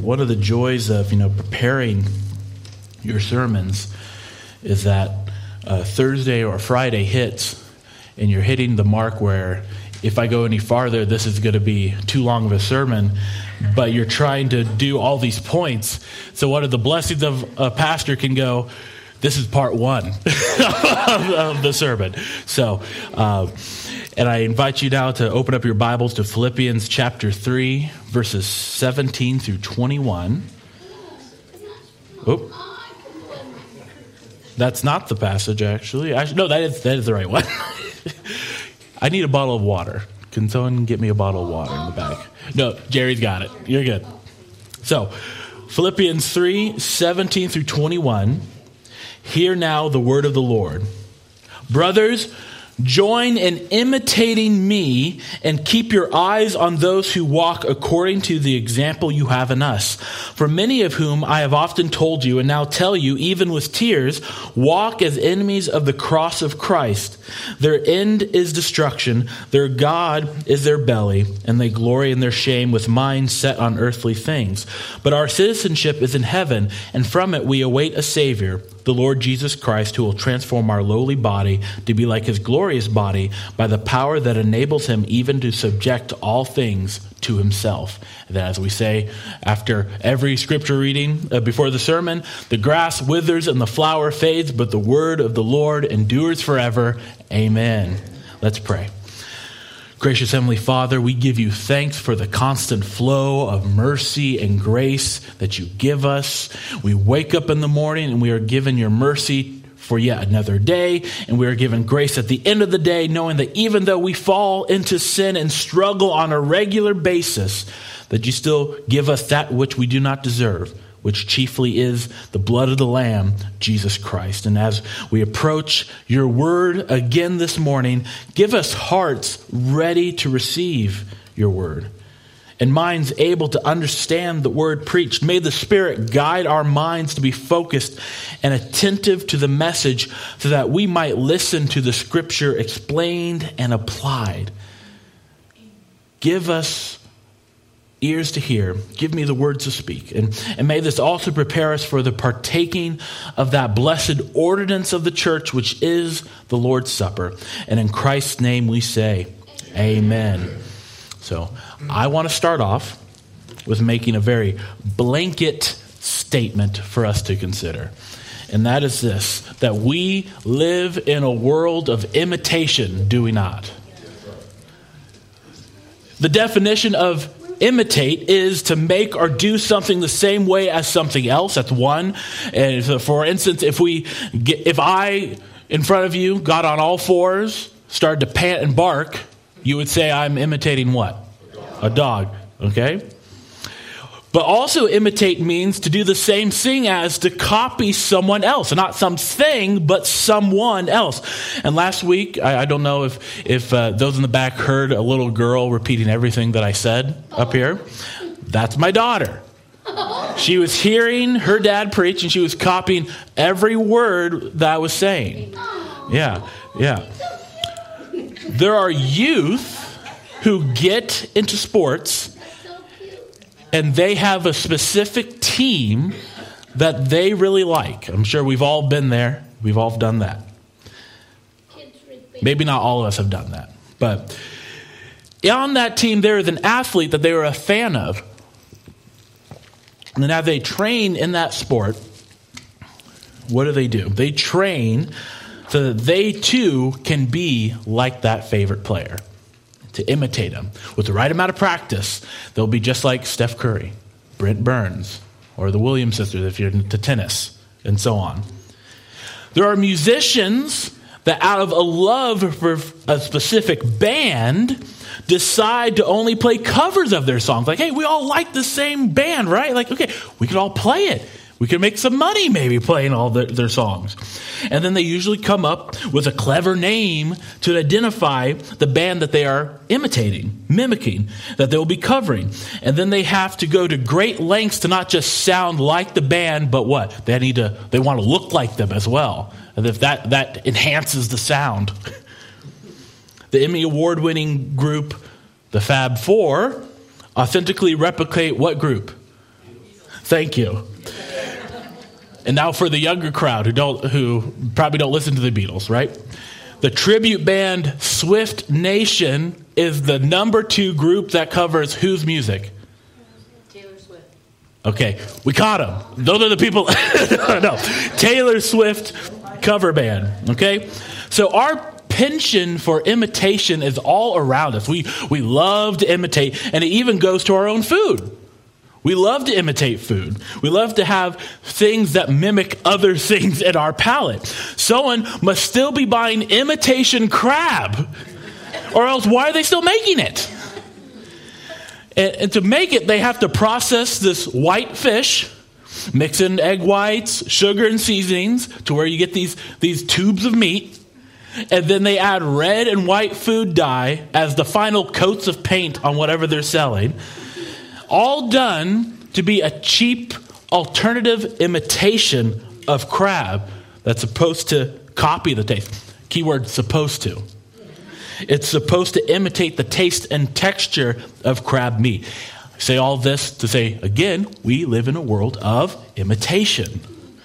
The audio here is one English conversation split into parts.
one of the joys of, preparing your sermons is that Thursday or Friday hits, and you're hitting the mark where if I go any farther, this is going to be too long of a sermon, but you're trying to do all these points. So one of the blessings of a pastor can go, this is part one of the sermon. So, and I invite you now to open up your Bibles to Philippians chapter 3, verses 17 through 21. Oop. That's not the passage, actually. No, that is the right one. I need a bottle of water. Can someone get me a bottle of water in the back? No, Jerry's got it. You're good. So, Philippians 3, 17 through 21. Hear now the word of the Lord. Brothers, join in imitating me and keep your eyes on those who walk according to the example you have in us. For many of whom I have often told you and now tell you, even with tears, walk as enemies of the cross of Christ. Their end is destruction, their God is their belly, and they glory in their shame with minds set on earthly things. But our citizenship is in heaven, and from it we await a Savior, the Lord Jesus Christ, who will transform our lowly body to be like his glorious body by the power that enables him even to subject all things to himself. And then, as we say after every scripture reading before the sermon, the grass withers and the flower fades, but the word of the Lord endures forever. Amen. Let's pray. Gracious Heavenly Father, we give you thanks for the constant flow of mercy and grace that you give us. We wake up in the morning and we are given your mercy for yet another day, and we are given grace at the end of the day, knowing that even though we fall into sin and struggle on a regular basis, that you still give us that which we do not deserve, which chiefly is the blood of the Lamb, Jesus Christ. And as we approach your word again this morning, give us hearts ready to receive your word and minds able to understand the word preached. May the Spirit guide our minds to be focused and attentive to the message so that we might listen to the scripture explained and applied. Give us ears to hear. Give me the words to speak. And may this also prepare us for the partaking of that blessed ordinance of the church, which is the Lord's Supper. And in Christ's name we say, Amen. So I want to start off with making a very blanket statement for us to consider. And that is this, that we live in a world of imitation, do we not? The definition of imitate is to make or do something the same way as something else. That's one. And so for instance, if I, in front of you, got on all fours, started to pant and bark, you would say I'm imitating what? A dog. Okay? But also imitate means to do the same thing as to copy someone else. Not something, but someone else. And last week, I don't know if those in the back heard a little girl repeating everything that I said up here. That's my daughter. She was hearing her dad preach, and she was copying every word that I was saying. Yeah. There are youth who get into sports, and they have a specific team that they really like. I'm sure we've all been there. We've all done that. Maybe not all of us have done that. But on that team, there is an athlete that they were a fan of. And then as they train in that sport, what do? They train so that they too can be like that favorite player, to imitate him. With the right amount of practice, they'll be just like Steph Curry, Brent Burns, or the Williams sisters if you're into tennis, and so on. There are musicians that out of a love for a specific band decide to only play covers of their songs. Like, hey, we all like the same band, right? Like, okay, we could all play it. We could make some money maybe playing all their songs. And then they usually come up with a clever name to identify the band that they are imitating, mimicking, that they'll be covering. And then they have to go to great lengths to not just sound like the band, but what? They want to look like them as well. And if that enhances the sound. The Emmy Award-winning group, the Fab Four, authentically replicate what group? Thank you. And now for the younger crowd who probably don't listen to the Beatles, right? The tribute band Swift Nation is the number 2 group that covers whose music? Taylor Swift. Okay, we caught them. Those are the people. No, Taylor Swift cover band. Okay, so our penchant for imitation is all around us. We love to imitate, and it even goes to our own food. We love to imitate food. We love to have things that mimic other things in our palate. Someone must still be buying imitation crab, or else why are they still making it? And to make it, they have to process this white fish, mix in egg whites, sugar, and seasonings to where you get these tubes of meat. And then they add red and white food dye as the final coats of paint on whatever they're selling. All done to be a cheap alternative imitation of crab that's supposed to copy the taste. Keyword, supposed to. It's supposed to imitate the taste and texture of crab meat. I say all this to say, again, we live in a world of imitation.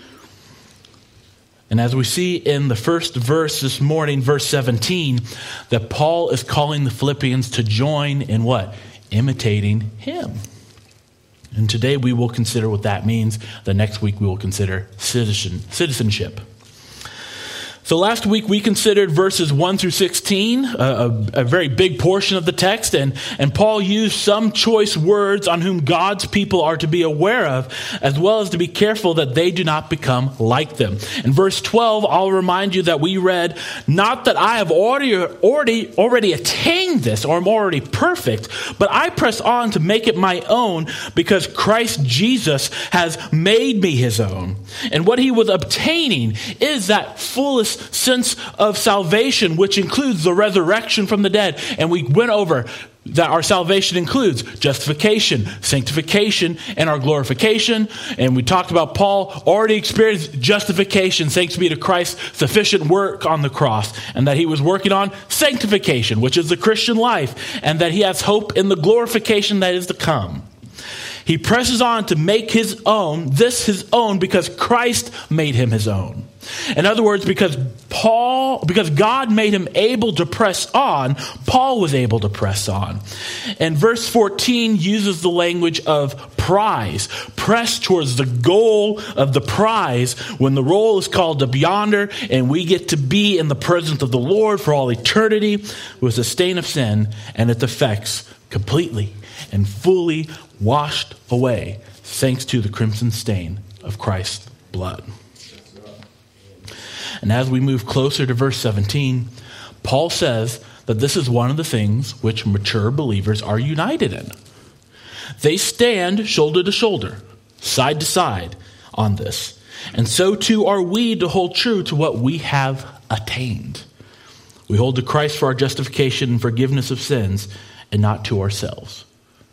And as we see in the first verse this morning, verse 17, that Paul is calling the Philippians to join in what? Imitating him. And today we will consider what that means. The next week we will consider citizenship. So last week we considered verses 1 through 16, a very big portion of the text, and Paul used some choice words on whom God's people are to be aware of, as well as to be careful that they do not become like them. In verse 12, I'll remind you that we read, "Not that I have already attained this, or am already perfect, but I press on to make it my own, because Christ Jesus has made me his own." And what he was obtaining is that fullest sense of salvation, which includes the resurrection from the dead. And we went over that our salvation includes justification, sanctification, and our glorification. And we talked about Paul already experienced justification, thanks be to Christ's sufficient work on the cross, and that he was working on sanctification, which is the Christian life, and that he has hope in the glorification that is to come. He presses on to make his own, because Christ made him his own. In other words, because God made him able to press on, Paul was able to press on. And verse 14 uses the language of prize. Press towards the goal of the prize when the roll is called up yonder and we get to be in the presence of the Lord for all eternity with the stain of sin and its effects completely and fully washed away, thanks to the crimson stain of Christ's blood. And as we move closer to verse 17, Paul says that this is one of the things which mature believers are united in. They stand shoulder to shoulder, side to side on this. And so too are we to hold true to what we have attained. We hold to Christ for our justification and forgiveness of sins, and not to ourselves.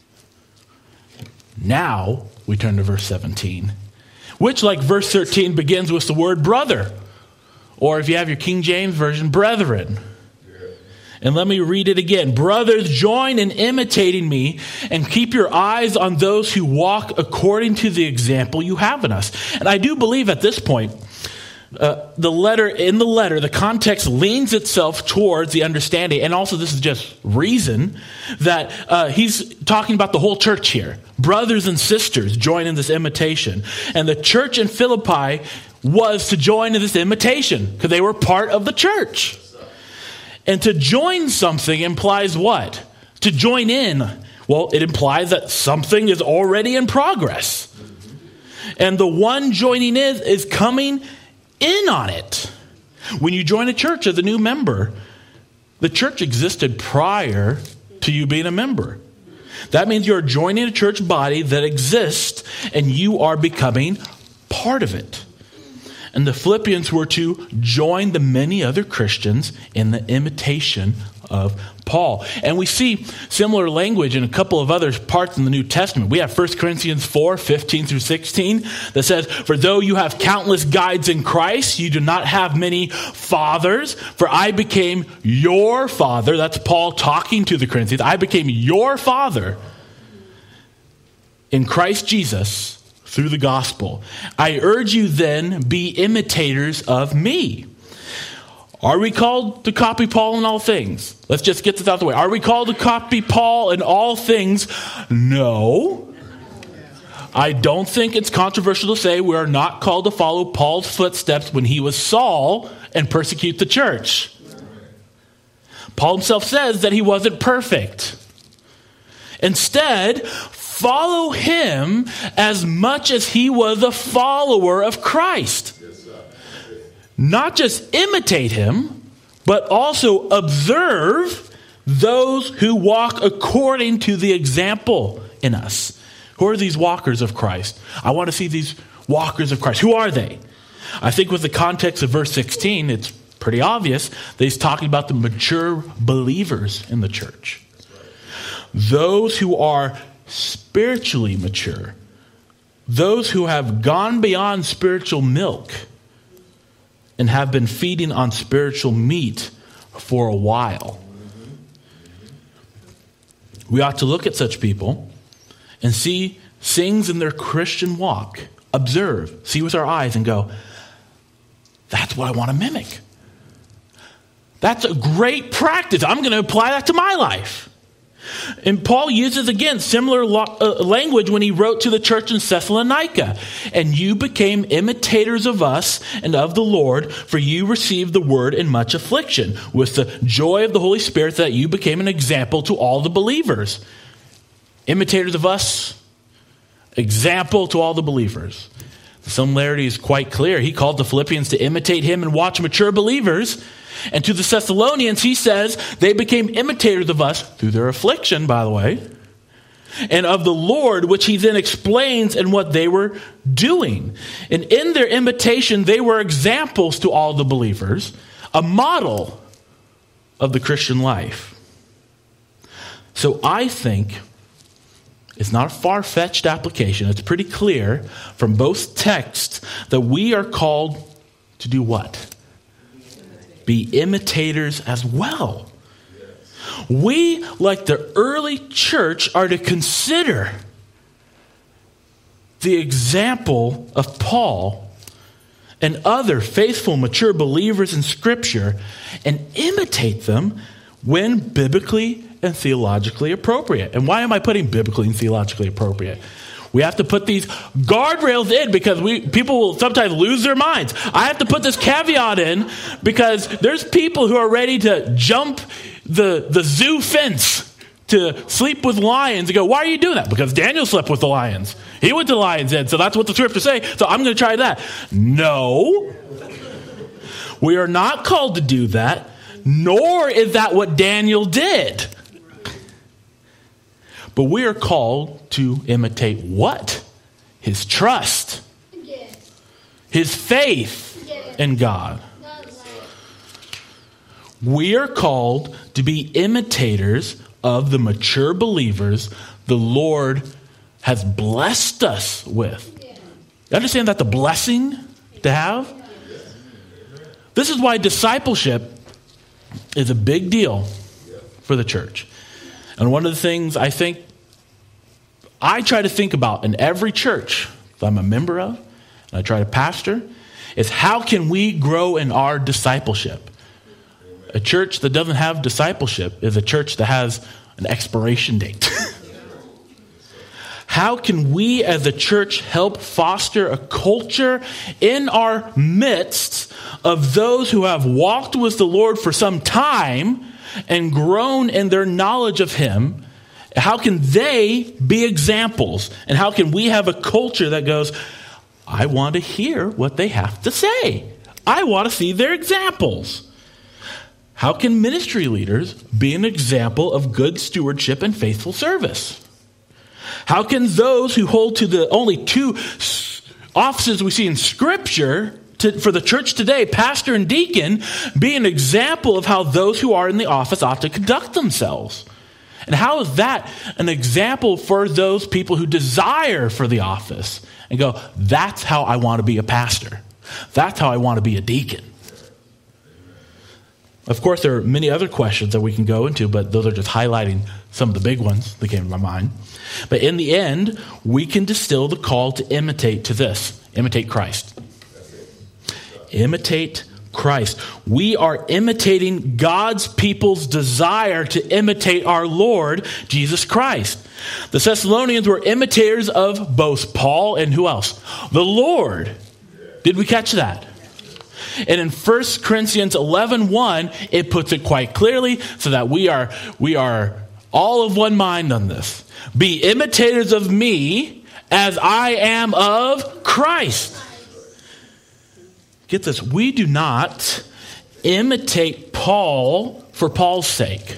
Now we turn to verse 17, which, like verse 13, begins with the word brother. Or if you have your King James Version, brethren. And let me read it again. "Brothers, join in imitating me and keep your eyes on those who walk according to the example you have in us." And I do believe at this point, the context leans itself towards the understanding, and also this is just reason, that he's talking about the whole church here. Brothers and sisters join in this imitation. And the church in Philippi was to join in this imitation because they were part of the church. And to join something implies what? To join in. Well, it implies that something is already in progress. And the one joining in is coming in on it. When you join a church as a new member, the church existed prior to you being a member. That means you're joining a church body that exists and you are becoming part of it. And the Philippians were to join the many other Christians in the imitation of Paul. And we see similar language in a couple of other parts in the New Testament. We have 1 Corinthians 4, 15 through 16 that says, "For though you have countless guides in Christ, you do not have many fathers. For I became your father." That's Paul talking to the Corinthians. "I became your father in Christ Jesus through the gospel. I urge you then, be imitators of me. Are we called to copy Paul in all things? Let's just get this out of the way. Are we called to copy Paul in all things? No. I don't think it's controversial to say we are not called to follow Paul's footsteps when he was Saul and persecute the church. Paul himself says that he wasn't perfect. Instead, follow him as much as he was a follower of Christ. Not just imitate him, but also observe those who walk according to the example in us. Who are these walkers of Christ? I want to see these walkers of Christ. Who are they? I think with the context of verse 16, it's pretty obvious that he's talking about the mature believers in the church. Those who are spiritually mature. Those who have gone beyond spiritual milk and have been feeding on spiritual meat for a while. We ought to look at such people and see things in their Christian walk, observe, see with our eyes and go, that's what I want to mimic. That's a great practice. I'm going to apply that to my life. And Paul uses, again, similar language when he wrote to the church in Thessalonica. And you became imitators of us and of the Lord, for you received the word in much affliction, with the joy of the Holy Spirit, that you became an example to all the believers. Imitators of us, example to all the believers. The similarity is quite clear. He called the Philippians to imitate him and watch mature believers. And to the Thessalonians, he says, they became imitators of us through their affliction, by the way, and of the Lord, which he then explains in what they were doing. And in their imitation, they were examples to all the believers, a model of the Christian life. So I think it's not a far-fetched application. It's pretty clear from both texts that we are called to do what? Be imitators as well. We, like the early church, are to consider the example of Paul and other faithful, mature believers in Scripture and imitate them when biblically and theologically appropriate. And why am I putting biblically and theologically appropriate? We have to put these guardrails in because people will sometimes lose their minds. I have to put this caveat in because there's people who are ready to jump the zoo fence to sleep with lions and go, why are you doing that? Because Daniel slept with the lions. He went to the lion's den, so that's what the scriptures say, so I'm going to try that. No. We are not called to do that, nor is that what Daniel did. But we are called to imitate what? His trust. His faith in God. We are called to be imitators of the mature believers the Lord has blessed us with. You understand that the blessing to have? This is why discipleship is a big deal for the church. And one of the things I think I try to think about in every church that I'm a member of, and I try to pastor, is how can we grow in our discipleship? A church that doesn't have discipleship is a church that has an expiration date. How can we as a church help foster a culture in our midst of those who have walked with the Lord for some time and grown in their knowledge of him? How can they be examples? And how can we have a culture that goes, I want to hear what they have to say. I want to see their examples. How can ministry leaders be an example of good stewardship and faithful service? How can those who hold to the only two offices we see in Scripture for the church today, pastor and deacon, be an example of how those who are in the office ought to conduct themselves? And how is that an example for those people who desire for the office and go, that's how I want to be a pastor. That's how I want to be a deacon. Of course, there are many other questions that we can go into, but those are just highlighting some of the big ones that came to my mind. But in the end, we can distill the call to imitate to this: imitate Christ. Imitate Christ. We are imitating God's people's desire to imitate our Lord Jesus Christ. The Thessalonians were imitators of both Paul and who else? The Lord. Did we catch that? And in 1 Corinthians 11:1, it puts it quite clearly so that we are all of one mind on this. Be imitators of me as I am of Christ. Get this, we do not imitate Paul for Paul's sake.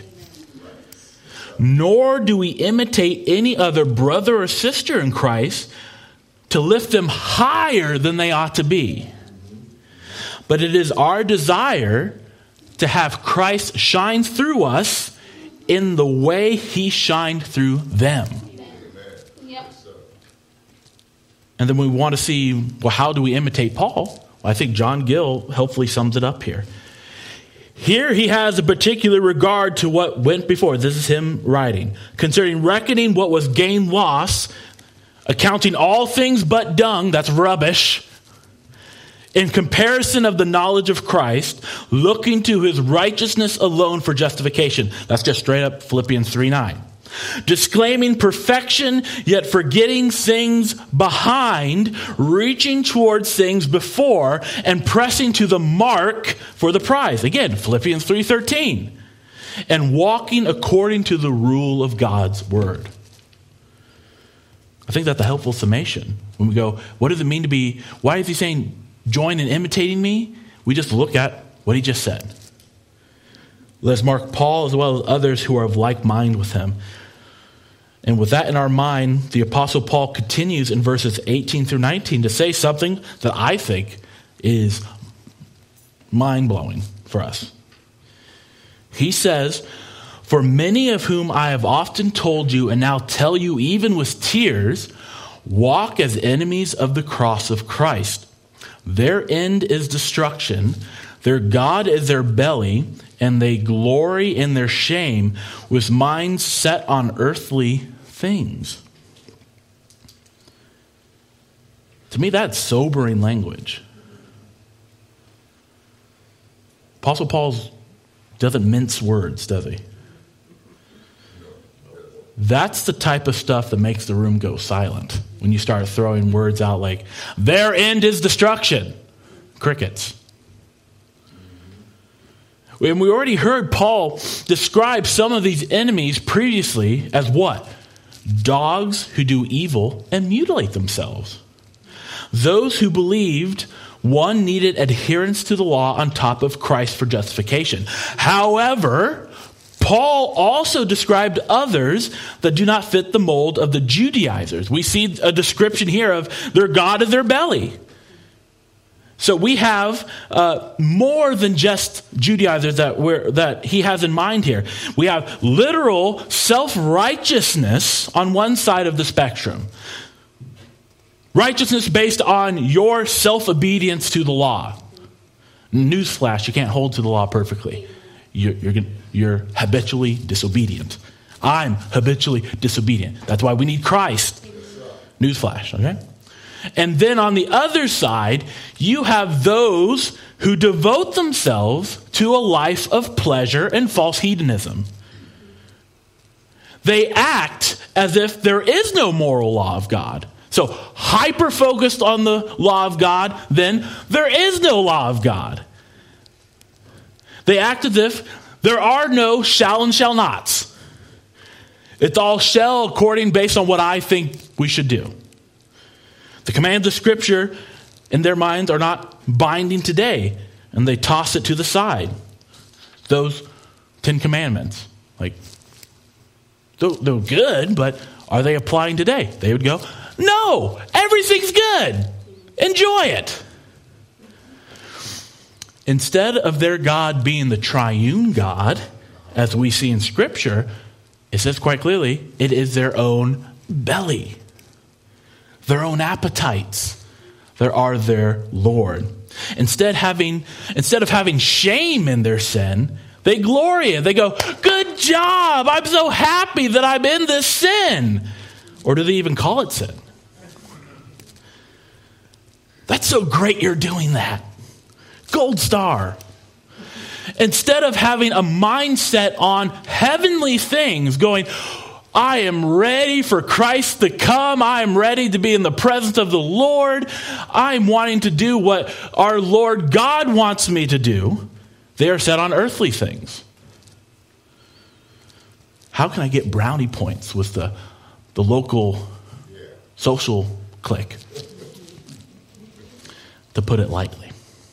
Nor do we imitate any other brother or sister in Christ to lift them higher than they ought to be. But it is our desire to have Christ shine through us in the way he shined through them. Yep. And then we want to see, well, how do we imitate Paul? Well, I think John Gill helpfully sums it up here. Here he has a particular regard to what went before. This is him writing. Concerning reckoning what was gain loss, accounting all things but dung, that's rubbish, in comparison of the knowledge of Christ, looking to his righteousness alone for justification. That's just straight up Philippians 3:9. Disclaiming perfection, yet forgetting things behind, reaching towards things before, and pressing to the mark for the prize. Again, Philippians 3:13. And walking according to the rule of God's word. I think that's a helpful summation. When we go, what does it mean to be, why is he saying, join in imitating me? We just look at what he just said. Let's mark Paul as well as others who are of like mind with him. And with that in our mind, the Apostle Paul continues in verses 18 through 19 to say something that I think is mind-blowing for us. He says, for many of whom I have often told you and now tell you even with tears, walk as enemies of the cross of Christ. Their end is destruction. Their God is their belly, and they glory in their shame with minds set on earthly things. To me, that's sobering language. Apostle Paul doesn't mince words, does he? That's the type of stuff that makes the room go silent. When you start throwing words out like, their end is destruction. Crickets. And we already heard Paul describe some of these enemies previously as what? Dogs who do evil and mutilate themselves. Those who believed one needed adherence to the law on top of Christ for justification. However, Paul also described others that do not fit the mold of the Judaizers. We see a description here of their God is their belly. So we have more than just Judaizers that he has in mind here. We have literal self-righteousness on one side of the spectrum. Righteousness based on your self-obedience to the law. Newsflash, you can't hold to the law perfectly. You're habitually disobedient. I'm habitually disobedient. That's why we need Christ. Newsflash, okay? And then on the other side, you have those who devote themselves to a life of pleasure and false hedonism. They act as if there is no moral law of God. So hyper-focused on the law of God, then there is no law of God. They act as if there are no shall and shall nots. It's all shall according based on what I think we should do. The commands of Scripture in their minds are not binding today, and they toss it to the side. Those 10 commandments, like, they're good, but are they applying today? They would go, no, everything's good. Enjoy it. Instead of their God being the triune God, as we see in Scripture, it says quite clearly, it is their own belly, their own appetites that are their Lord. Instead of having shame in their sin, they glory in it. They go, good job. I'm so happy that I'm in this sin. Or do they even call it sin? That's so great you're doing that. Gold star. Instead of having a mindset on heavenly things, going, I am ready for Christ to come. I am ready to be in the presence of the Lord. I'm wanting to do what our Lord God wants me to do. They are set on earthly things. How can I get brownie points with the local social clique? To put it lightly.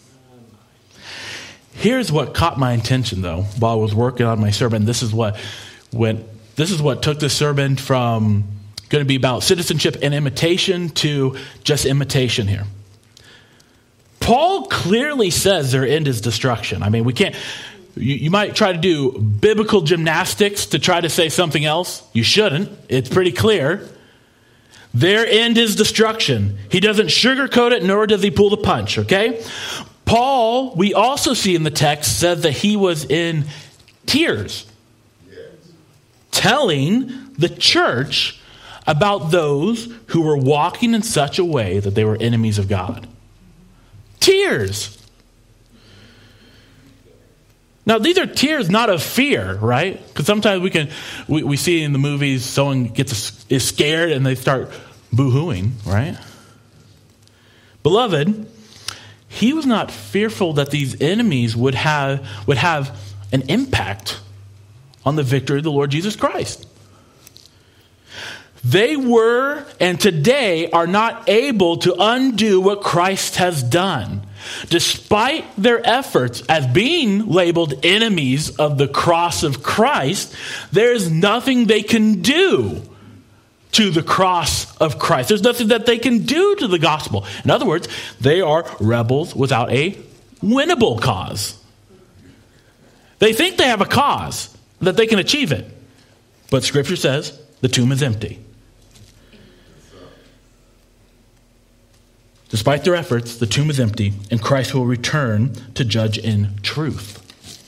Here's what caught my attention, though, while I was working on my sermon. This is what took this sermon from going to be about citizenship and imitation to just imitation here. Paul clearly says their end is destruction. I mean, we can't. You might try to do biblical gymnastics to try to say something else. You shouldn't. It's pretty clear. Their end is destruction. He doesn't sugarcoat it, nor does he pull the punch, okay? Paul, we also see in the text, said that he was in tears, telling the church about those who were walking in such a way that they were enemies of God. Tears. Now, these are tears not of fear, right? Because sometimes we see in the movies someone is scared and they start boo-hooing, right? Beloved, he was not fearful that these enemies would have an impact on the victory of the Lord Jesus Christ. They were and today are not able to undo what Christ has done. Despite their efforts as being labeled enemies of the cross of Christ, there is nothing they can do to the cross of Christ. There's nothing that they can do to the gospel. In other words, they are rebels without a winnable cause. They think they have a cause, that they can achieve it. But Scripture says the tomb is empty. Despite their efforts, the tomb is empty, and Christ will return to judge in truth.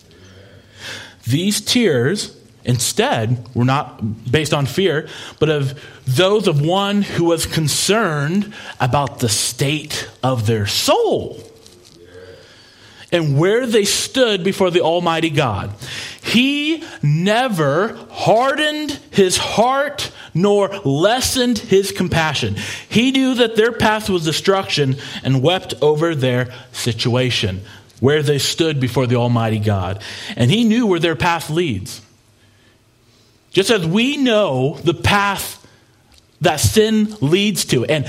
These tears, instead, were not based on fear, but of those of one who was concerned about the state of their soul and where they stood before the Almighty God. He never hardened his heart nor lessened his compassion. He knew that their path was destruction and wept over their situation, where they stood before the Almighty God. And he knew where their path leads. Just as we know the path that sin leads to, and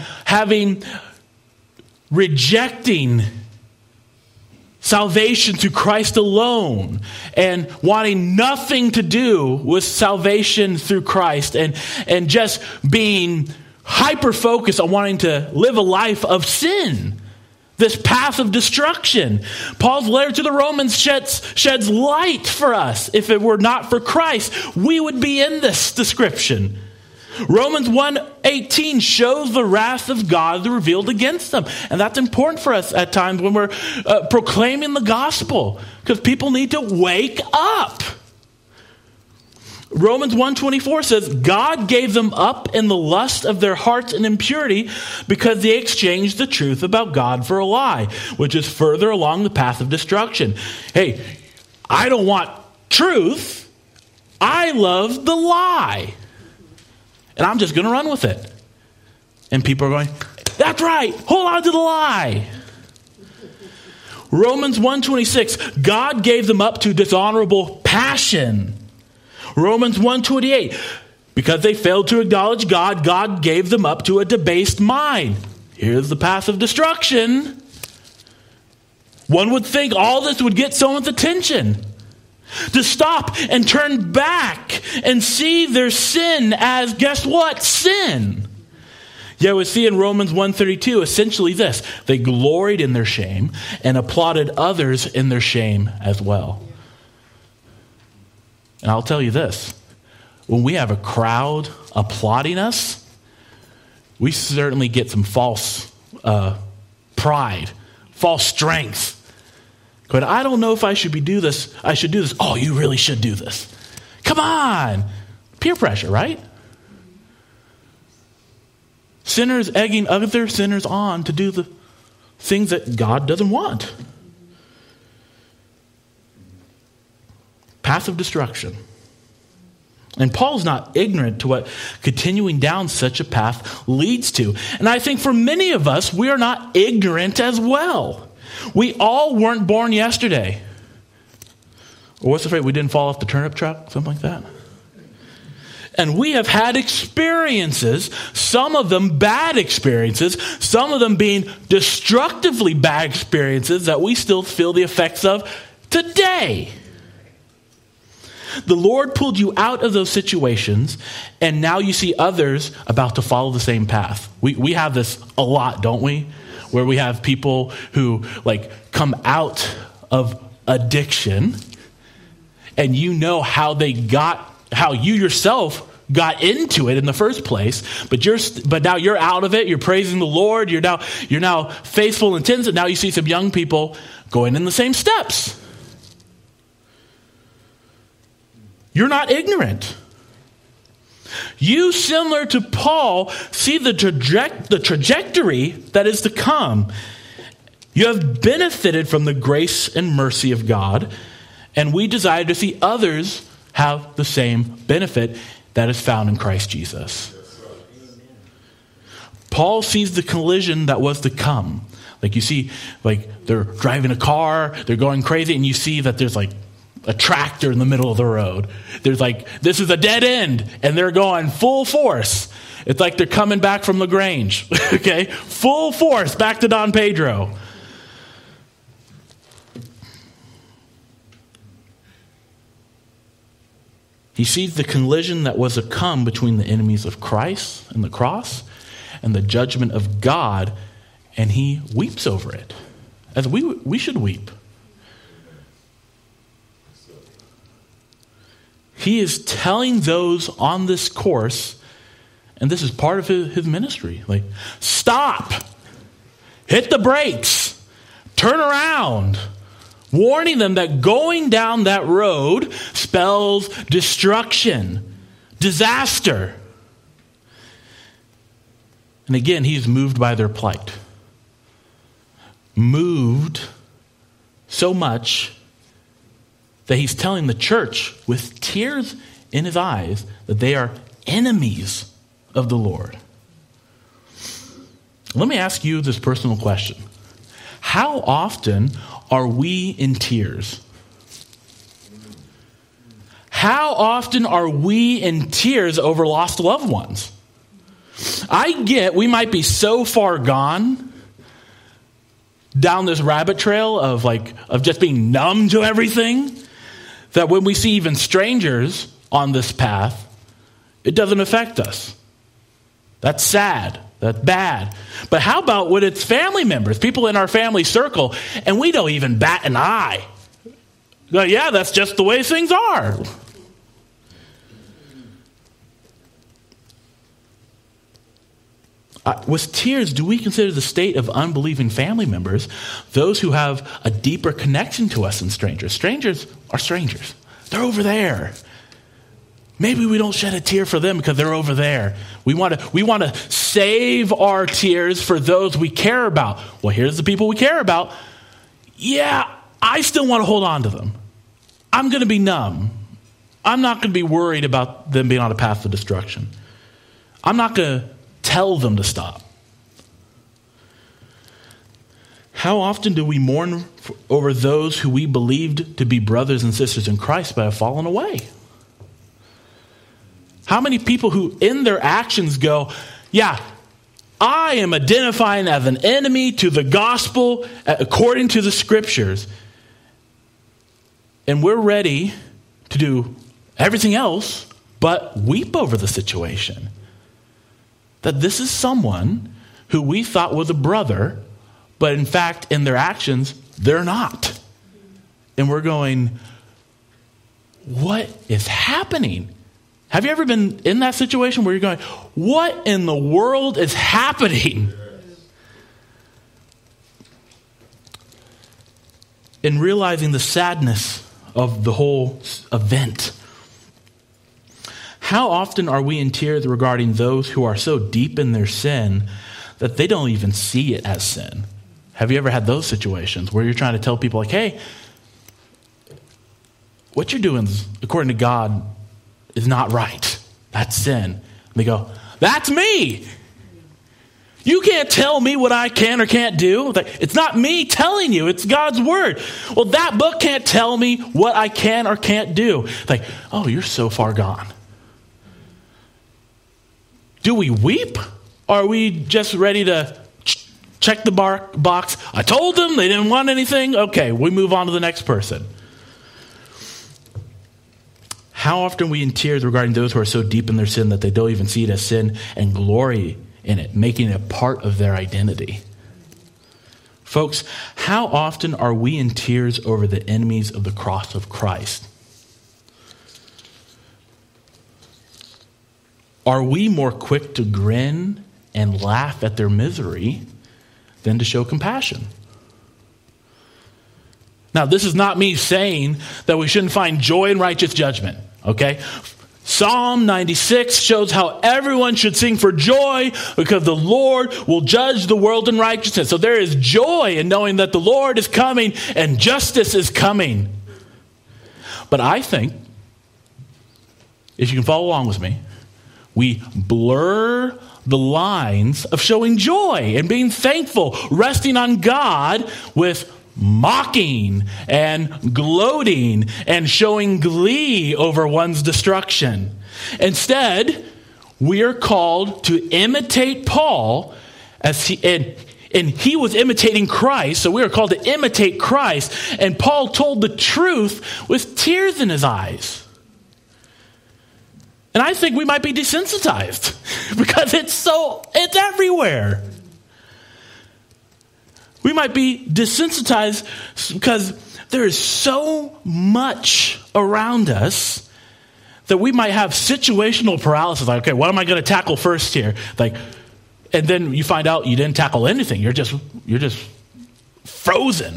rejecting salvation through Christ alone and wanting nothing to do with salvation through Christ and just being hyper-focused on wanting to live a life of sin, this path of destruction. Paul's letter to the Romans sheds light for us. If it were not for Christ, we would be in this description. Romans 1:18 shows the wrath of God revealed against them. And that's important for us at times when we're proclaiming the gospel, because people need to wake up. Romans 1:24 says, God gave them up in the lust of their hearts and impurity because they exchanged the truth about God for a lie, which is further along the path of destruction. Hey, I don't want truth. I love the lie. And I'm just going to run with it. And people are going, that's right, hold on to the lie. Romans 1:26, God gave them up to dishonorable passion. Romans 1:28, because they failed to acknowledge God, God gave them up to a debased mind. Here's the path of destruction. One would think all this would get someone's attention, to stop and turn back and see their sin as, guess what? Sin. Yeah, we see in Romans 1:32 essentially this. They gloried in their shame and applauded others in their shame as well. And I'll tell you this. When we have a crowd applauding us, we certainly get some false pride, false strength. Going, I don't know if I should do this. I should do this. Oh, you really should do this. Come on. Peer pressure, right? Sinners egging other sinners on to do the things that God doesn't want. Passive destruction. And Paul's not ignorant to what continuing down such a path leads to. And I think for many of us, we are not ignorant as well. We all weren't born yesterday. Or what's the phrase? We didn't fall off the turnip truck? Something like that. And we have had experiences, some of them bad experiences, some of them being destructively bad experiences that we still feel the effects of today. The Lord pulled you out of those situations, and now you see others about to follow the same path. We have this a lot, don't we? Where we have people who come out of addiction, and you know how you yourself got into it in the first place, but now you're out of it. You're praising the Lord. You're now faithful and intense. And now you see some young people going in the same steps. You're not ignorant. You, similar to Paul, see the trajectory that is to come. You have benefited from the grace and mercy of God, and we desire to see others have the same benefit that is found in Christ Jesus. Paul sees the collision that was to come. You see, they're driving a car, they're going crazy, and you see that there's a tractor in the middle of the road. There's this is a dead end, and they're going full force. It's like they're coming back from LaGrange, okay? Full force back to Don Pedro. He sees the collision that was to come between the enemies of Christ and the cross and the judgment of God, and he weeps over it. As we should weep. He is telling those on this course, and this is part of his ministry, stop, hit the brakes, turn around, warning them that going down that road spells destruction, disaster. And again, he's moved by their plight. Moved so much that he's telling the church with tears in his eyes that they are enemies of the Lord. Let me ask you this personal question. How often are we in tears? How often are we in tears over lost loved ones? I get we might be so far gone down this rabbit trail of just being numb to everything that when we see even strangers on this path, it doesn't affect us. That's sad. That's bad. But how about when it's family members, people in our family circle, and we don't even bat an eye? Yeah, that's just the way things are. With tears, do we consider the state of unbelieving family members, those who have a deeper connection to us than strangers? Strangers are strangers. They're over there. Maybe we don't shed a tear for them because they're over there. We want to save our tears for those we care about. Well, here's the people we care about. Yeah, I still want to hold on to them. I'm going to be numb. I'm not going to be worried about them being on a path to destruction. I'm not going to tell them to stop. How often do we mourn over those who we believed to be brothers and sisters in Christ but have fallen away? How many people who in their actions go, yeah, I am identifying as an enemy to the gospel according to the scriptures. And we're ready to do everything else but weep over the situation. That this is someone who we thought was a brother, but in fact, in their actions, they're not. And we're going, what is happening? Have you ever been in that situation where you're going, what in the world is happening? in realizing the sadness of the whole event. How often are we in tears regarding those who are so deep in their sin that they don't even see it as sin? Have you ever had those situations where you're trying to tell people like, hey, what you're doing, according to God, is not right. That's sin. And they go, that's me. You can't tell me what I can or can't do. It's not me telling you. It's God's word. Well, that book can't tell me what I can or can't do. Like, oh, you're so far gone. Do we weep? Or are we just ready to check the box? I told them they didn't want anything. Okay, we move on to the next person. How often are we in tears regarding those who are so deep in their sin that they don't even see it as sin and glory in it, making it a part of their identity? Folks, how often are we in tears over the enemies of the cross of Christ? Are we more quick to grin and laugh at their misery than to show compassion? Now, this is not me saying that we shouldn't find joy in righteous judgment, okay? Psalm 96 shows how everyone should sing for joy because the Lord will judge the world in righteousness. So there is joy in knowing that the Lord is coming and justice is coming. But I think, if you can follow along with me, we blur the lines of showing joy and being thankful, resting on God, with mocking and gloating and showing glee over one's destruction. Instead, we are called to imitate Paul as he was imitating Christ, so we are called to imitate Christ. And Paul told the truth with tears in his eyes. And I think we might be desensitized because it's everywhere. We might be desensitized because there is so much around us that we might have situational paralysis. Like, okay, what am I going to tackle first here? And then you find out you didn't tackle anything. You're just frozen.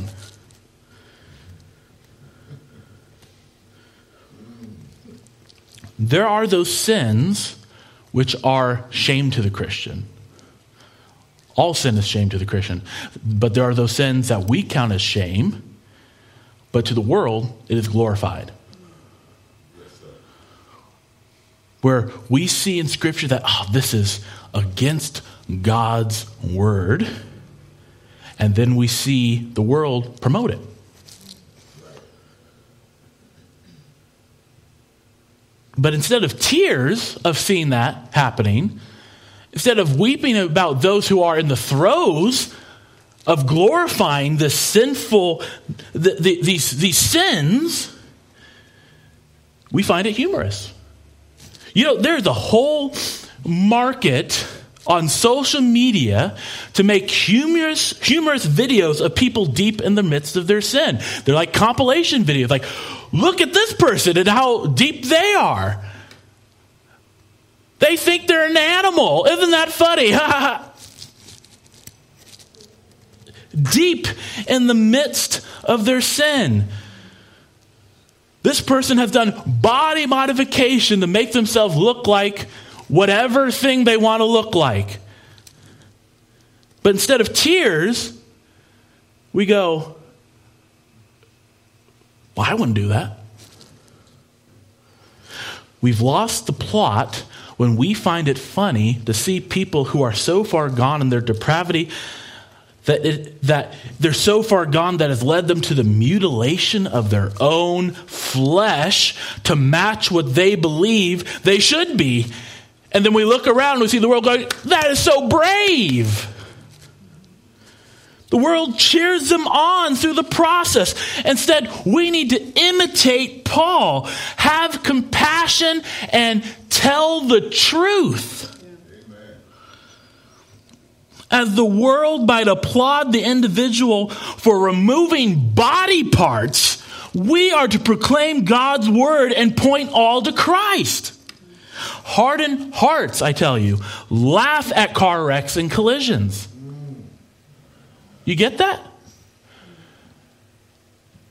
There are those sins which are shame to the Christian. All sin is shame to the Christian. But there are those sins that we count as shame, but to the world, it is glorified. Where we see in Scripture that, this is against God's word, and then we see the world promote it. But instead of tears of seeing that happening, instead of weeping about those who are in the throes of glorifying the sinful, these sins, we find it humorous. There's a whole market on social media to make humorous videos of people deep in the midst of their sin. They're like compilation videos, like, look at this person and how deep they are. They think they're an animal. Isn't that funny? Deep in the midst of their sin. This person has done body modification to make themselves look like whatever thing they want to look like. But instead of tears, we go, well, I wouldn't do that. We've lost the plot when we find it funny to see people who are so far gone in their depravity that they're so far gone that has led them to the mutilation of their own flesh to match what they believe they should be. And then we look around and we see the world going, that is so brave. The world cheers them on through the process. Instead, we need to imitate Paul, have compassion, and tell the truth. As the world might applaud the individual for removing body parts, we are to proclaim God's word and point all to Christ. Hardened hearts, I tell you, laugh at car wrecks and collisions. You get that?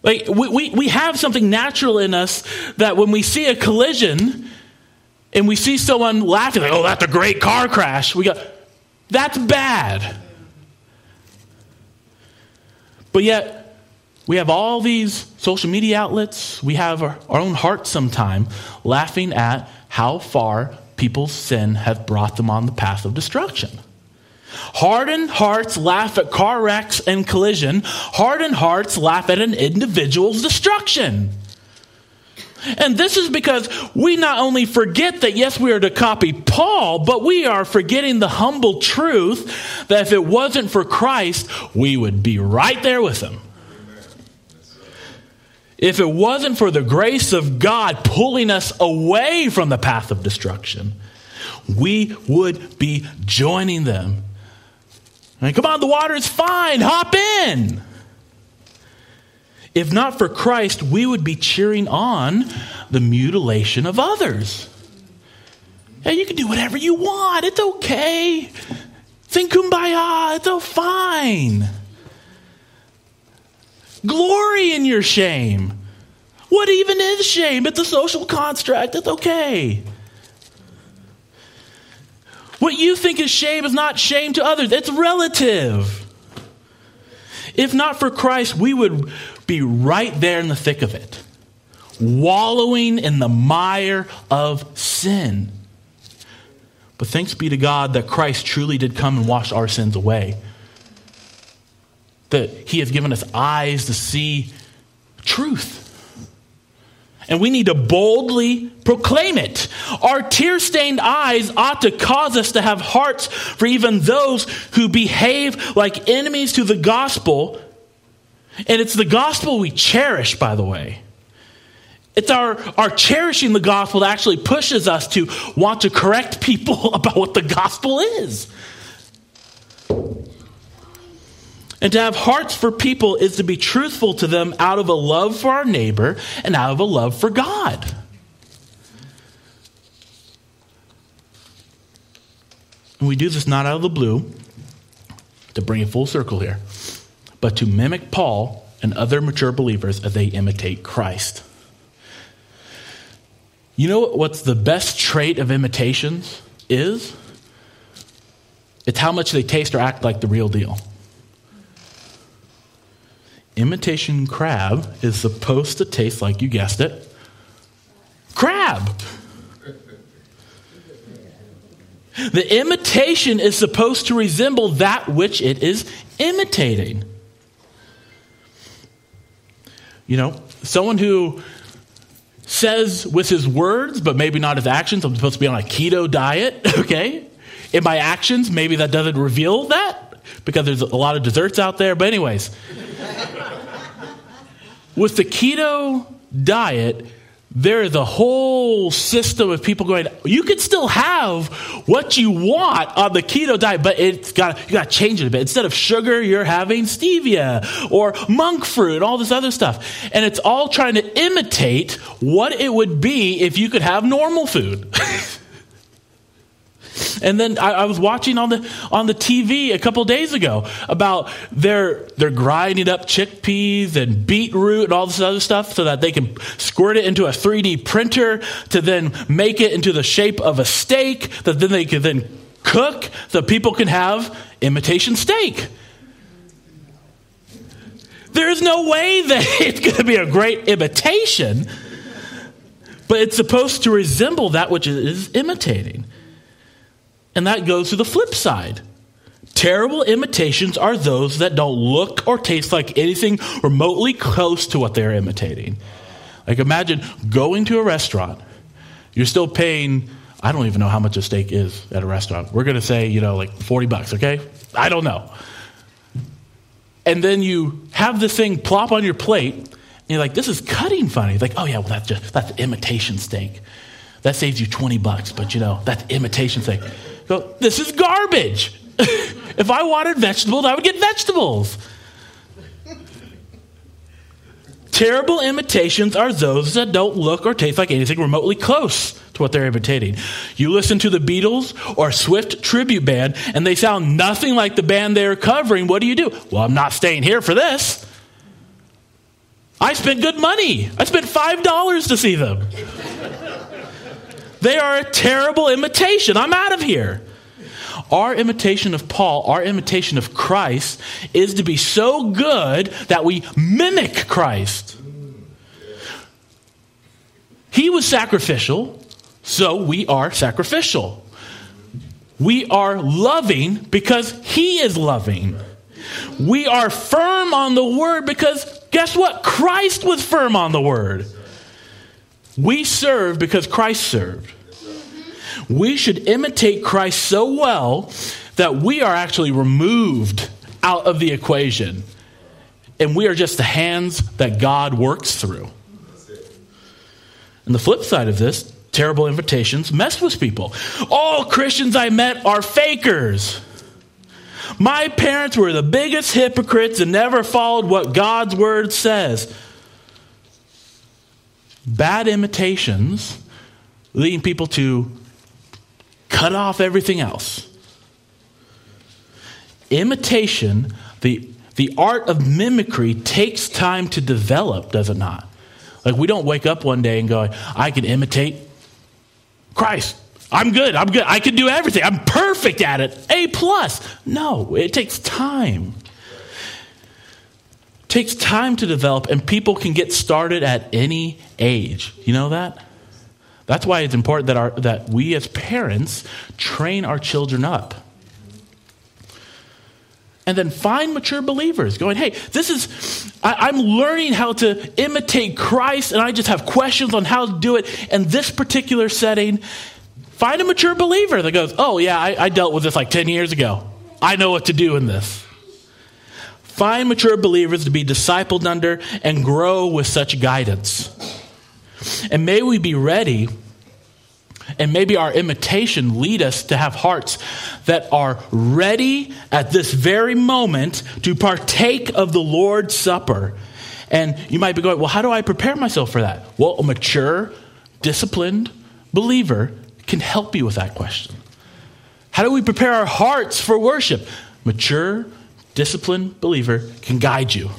Like we have something natural in us that when we see a collision and we see someone laughing, like, oh, that's a great car crash, we go, that's bad. But yet, we have all these social media outlets, we have our own hearts sometime laughing at how far people's sin have brought them on the path of destruction. Hardened hearts laugh at car wrecks and collision. Hardened hearts laugh at an individual's destruction. And this is because we not only forget that, yes, we are to copy Paul, but we are forgetting the humble truth that if it wasn't for Christ, we would be right there with him. If it wasn't for the grace of God pulling us away from the path of destruction, we would be joining them. Like, come on, the water is fine. Hop in. If not for Christ, we would be cheering on the mutilation of others. Hey, you can do whatever you want. It's okay. Sing Kumbaya. It's all fine. Glory in your shame. What even is shame? It's a social construct. It's okay. What you think is shame is not shame to others. It's relative. If not for Christ, we would be right there in the thick of it, wallowing in the mire of sin. But thanks be to God that Christ truly did come and wash our sins away. That he has given us eyes to see truth. And we need to boldly proclaim it. Our tear-stained eyes ought to cause us to have hearts for even those who behave like enemies to the gospel. And it's the gospel we cherish, by the way. It's our cherishing the gospel that actually pushes us to want to correct people about what the gospel is. And to have hearts for people is to be truthful to them out of a love for our neighbor and out of a love for God. And we do this not out of the blue, to bring it full circle here, but to mimic Paul and other mature believers as they imitate Christ. You know what's the best trait of imitations is? It's how much they taste or act like the real deal. Imitation crab is supposed to taste like, you guessed it, crab. The imitation is supposed to resemble that which it is imitating. You know, someone who says with his words, but maybe not his actions, I'm supposed to be on a keto diet, okay? In my actions, maybe that doesn't reveal that, because there's a lot of desserts out there. But anyways, with the keto diet, there is a whole system of people going, you can still have what you want on the keto diet, but you got to change it a bit. Instead of sugar, you're having stevia or monk fruit and all this other stuff. And it's all trying to imitate what it would be if you could have normal food. And then I was watching on the TV a couple days ago about they're grinding up chickpeas and beetroot and all this other stuff so that they can squirt it into a 3D printer to then make it into the shape of a steak that then they can then cook so people can have imitation steak. There's no way that it's going to be a great imitation, but it's supposed to resemble that which it is imitating. And that goes to the flip side. Terrible imitations are those that don't look or taste like anything remotely close to what they're imitating. Like, imagine going to a restaurant. You're still paying, I don't even know how much a steak is at a restaurant. We're going to say, like $40, okay? I don't know. And then you have this thing plop on your plate, and you're like, this is cutting funny. It's like, oh yeah, well that's imitation steak. That saves you $20, but that's imitation steak. So this is garbage. If I wanted vegetables, I would get vegetables. Terrible imitations are those that don't look or taste like anything remotely close to what they're imitating. You listen to the Beatles or Swift tribute band, and they sound nothing like the band they're covering. What do? Well, I'm not staying here for this. I spent good money. I spent $5 to see them. They are a terrible imitation. I'm out of here. Our imitation of Paul, our imitation of Christ, is to be so good that we mimic Christ. He was sacrificial, so we are sacrificial. We are loving because he is loving. We are firm on the word because guess what? Christ was firm on the word. We serve because Christ served. We should imitate Christ so well that we are actually removed out of the equation. And we are just the hands that God works through. And the flip side of this, terrible invitations mess with people. All Christians I met are fakers. My parents were the biggest hypocrites and never followed what God's word says. Bad imitations leading people to cut off everything else. Imitation, the art of mimicry, takes time to develop, does it not? Like we don't wake up one day and go, I can imitate Christ. I'm good. I can do everything. I'm perfect at it. A+. No, it takes time. It takes time to develop, and people can get started at any age. You know that? That's why it's important that we as parents train our children up. And then find mature believers going, hey, I'm learning how to imitate Christ, and I just have questions on how to do it in this particular setting. Find a mature believer that goes, oh yeah, I dealt with this like 10 years ago. I know what to do in this. Find mature believers to be discipled under and grow with such guidance. And may we be ready, and maybe our imitation lead us to have hearts that are ready at this very moment to partake of the Lord's Supper. And you might be going, well, how do I prepare myself for that? Well, a mature, disciplined believer can help you with that question. How do we prepare our hearts for worship? Mature, disciplined believer can guide you.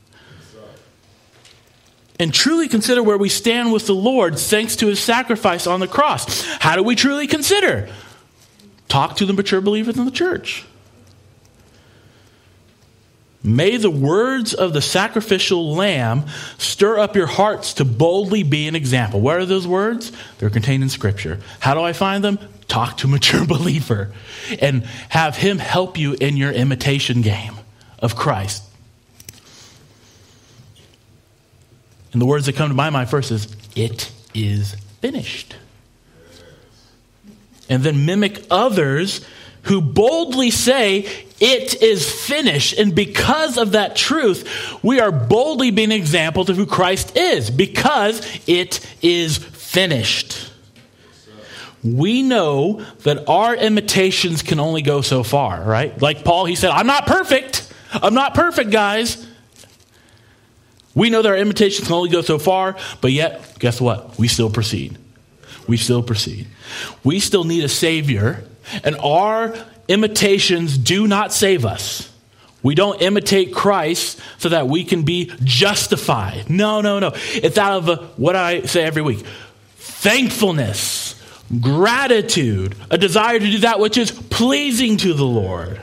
And truly consider where we stand with the Lord thanks to his sacrifice on the cross. How do we truly consider? Talk to the mature believers in the church. May the words of the sacrificial lamb stir up your hearts to boldly be an example. Where are those words? They're contained in Scripture. How do I find them? Talk to a mature believer and have him help you in your imitation game of Christ. And the words that come to my mind first is, it is finished. And then mimic others who boldly say, it is finished. And because of that truth, we are boldly being examples of who Christ is, because it is finished. We know that our imitations can only go so far, right? Like Paul, he said, I'm not perfect. I'm not perfect, guys. We know that our imitations can only go so far, but yet, guess what? We still proceed. We still proceed. We still need a Savior, and our imitations do not save us. We don't imitate Christ so that we can be justified. No. It's out of what I say every week. Thankfulness, gratitude, a desire to do that which is pleasing to the Lord.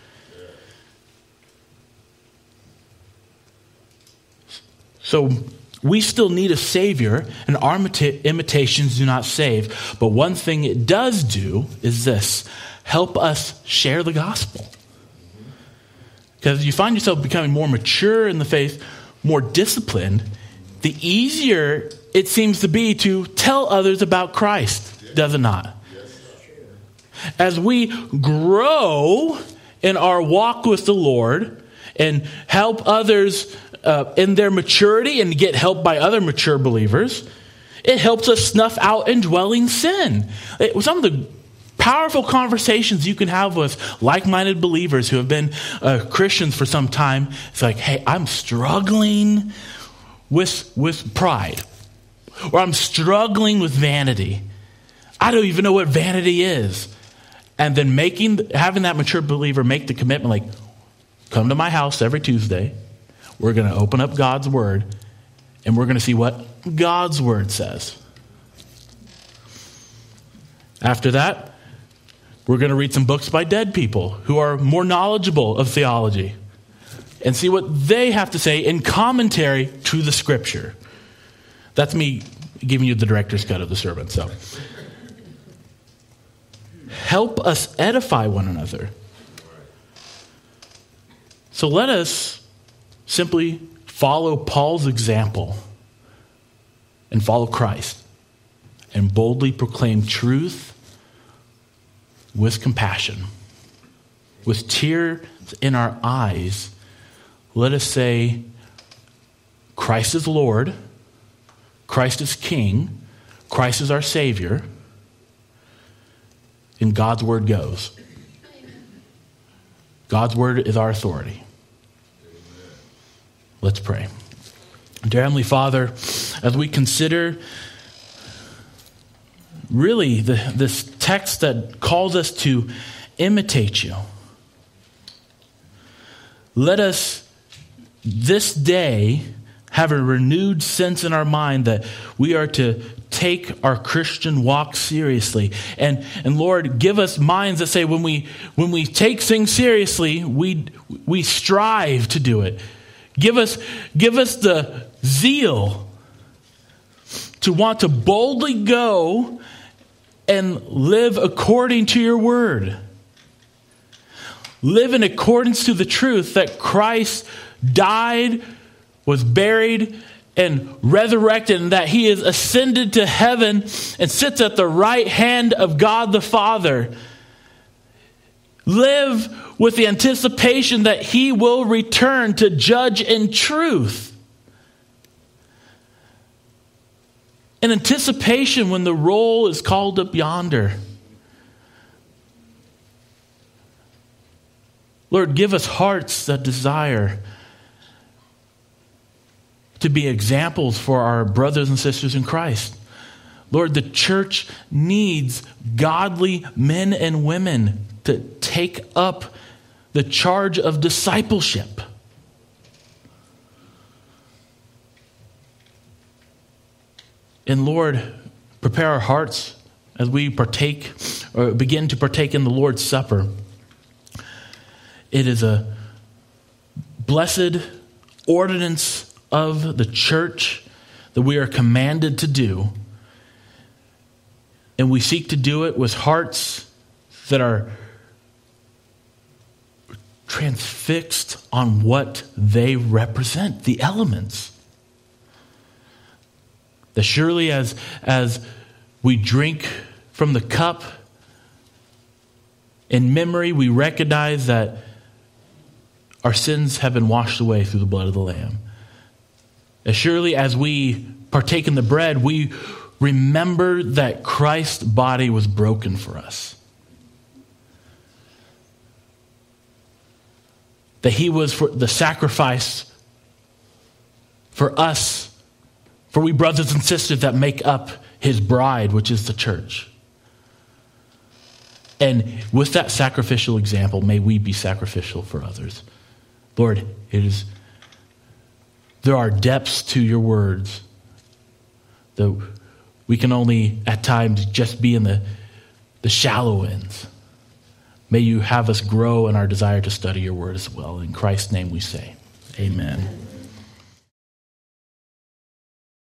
So we still need a Savior, and our imitations do not save. But one thing it does do is this: help us share the gospel. Because you find yourself becoming more mature in the faith, more disciplined, the easier it seems to be to tell others about Christ, does it not? As we grow in our walk with the Lord and help others in their maturity and get help by other mature believers, it helps us snuff out indwelling sin. Some of the powerful conversations you can have with like-minded believers who have been Christians for some time, it's like, hey, I'm struggling with pride, or I'm struggling with vanity. I don't even know what vanity is. And then having that mature believer make the commitment, like, come to my house every Tuesday. We're going to open up God's word, And we're going to see what God's word says. After that, we're going to read some books by dead people who are more knowledgeable of theology and see what they have to say in commentary to the scripture. That's me giving you the director's cut of the sermon. So, help us edify one another. So let us simply follow Paul's example and follow Christ and boldly proclaim truth with compassion. With tears in our eyes, let us say, Christ is Lord, Christ is King, Christ is our Savior, and God's word goes. God's word is our authority. Let's pray. Dear Heavenly Father, as we consider really this text that calls us to imitate you, let us this day have a renewed sense in our mind that we are to take our Christian walk seriously. And Lord, give us minds that say when we take things seriously, we strive to do it. Give us the zeal to want to boldly go and live according to your word. Live in accordance to the truth that Christ died, was buried, and resurrected, and that he is ascended to heaven and sits at the right hand of God the Father. Live with the anticipation that he will return to judge in truth. In anticipation when the roll is called up yonder. Lord, give us hearts that desire to be examples for our brothers and sisters in Christ. Lord, the church needs godly men and women to take up the charge of discipleship. And Lord, prepare our hearts as we partake or begin to partake in the Lord's Supper. It is a blessed ordinance of the church that we are commanded to do. And we seek to do it with hearts that are transfixed on what they represent, the elements. That surely as we drink from the cup, in memory we recognize that our sins have been washed away through the blood of the Lamb. As surely as we partake in the bread, we remember that Christ's body was broken for us. That he was for the sacrifice for us, for we brothers and sisters that make up his bride, which is the church. And with that sacrificial example, may we be sacrificial for others. Lord, there are depths to your words that we can only at times just be in the shallow ends. May you have us grow in our desire to study your word as well. In Christ's name we say, amen.